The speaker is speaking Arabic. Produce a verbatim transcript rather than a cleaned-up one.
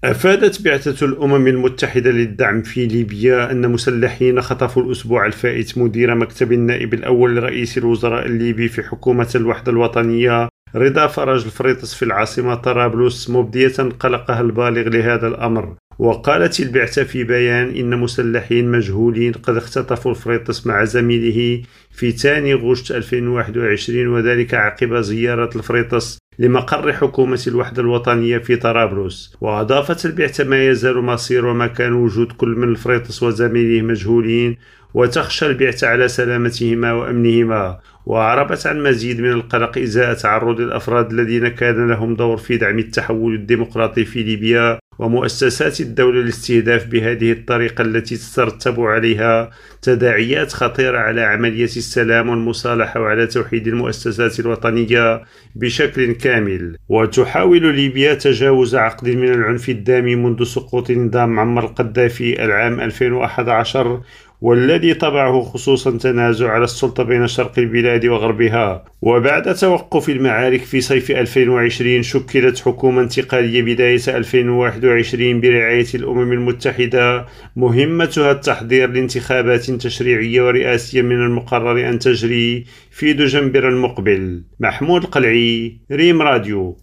أفادت بعثة الأمم المتحدة للدعم في ليبيا أن مسلحين خطفوا الأسبوع الفائت مدير مكتب النائب الأول لرئيس الوزراء الليبي في حكومة الوحدة الوطنية رضا فرج الفريطس في العاصمة طرابلس، مبدية قلقها البالغ لهذا الأمر. وقالت البعثة في بيان إن مسلحين مجهولين قد اختطفوا الفريطس مع زميله في ثاني غشت ألفين وواحد وعشرين، وذلك عقب زيارة الفريطس لمقر حكومة الوحدة الوطنية في طرابلس. وأضافت البعثة ما يزال مصير ومكان وجود كل من الفريطس وزميله مجهولين، وتخشى البعثة على سلامتهما وأمنهما. وأعربت عن مزيد من القلق إزاء تعرض الأفراد الذين كان لهم دور في دعم التحول الديمقراطي في ليبيا ومؤسسات الدولة الاستهداف بهذه الطريقة التي تترتب عليها تداعيات خطيرة على عملية السلام والمصالحة وعلى توحيد المؤسسات الوطنية بشكل كامل. وتحاول ليبيا تجاوز عقد من العنف الدامي منذ سقوط نظام معمر القذافي العام ألفين وأحد عشر، والذي طبعه خصوصا تنازع على السلطة بين شرق البلاد وغربها. وبعد توقف المعارك في صيف ألفين وعشرين شكلت حكومة انتقالية بداية ألفين وواحد وعشرين برعاية الأمم المتحدة، مهمتها التحضير لانتخابات تشريعية ورئاسية من المقرر أن تجري في دجنبر المقبل. محمود القلعي، ريم راديو.